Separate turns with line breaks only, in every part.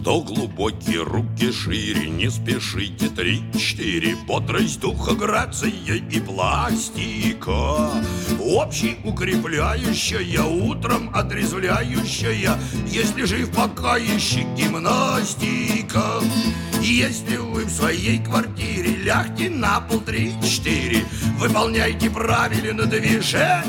Вдох глубокий, руки шире, не спешите, 3-4. Бодрость духа, грация и пластика, общий укрепляющая, утром отрезвляющая, если жив пока еще гимнастика. Если вы в своей квартире, лягте на пол 3-4. Выполняйте правильно движения,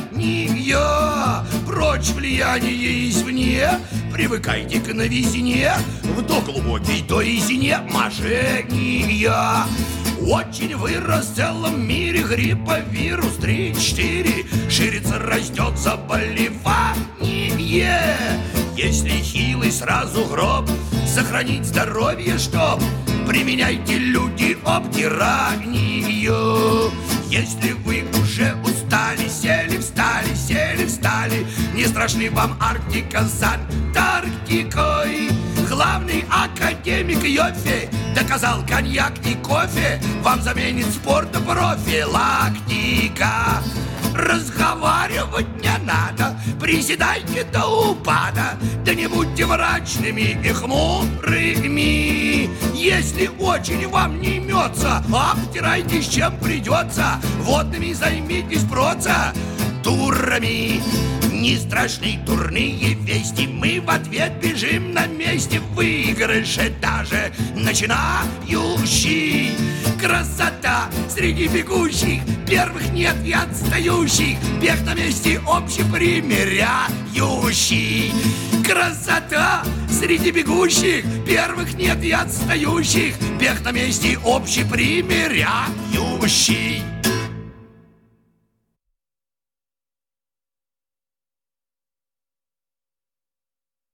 прочь влияние извне, привыкайте к новизне. Вдох глубокий, то резине мошенния. Очень вырос в целом мире грипповирус 3-4. Ширится, растет заболевание. Если хилый, сразу гроб. Сохранить здоровье, чтоб применяйте, люди, обтиранию. Если вы уже устали, сели, встали, не страшны вам Арктика с Антарктикой. Главный академик Йоффе доказал, коньяк и кофе вам заменит спорта профилактика. Разговаривать не надо, приседайте до упада, да не будьте мрачными и хмурыми. Если очень вам не имется, обтирайтесь чем придется, водными займитесь процедурами. Не страшны дурные вести, мы в ответ бежим на месте. Выигрыше даже начинающий. Красота среди бегущих, первых нет и отстающих, бег на месте общепримиряющий. Красота среди бегущих, первых нет и отстающих, бег на месте общепримиряющий.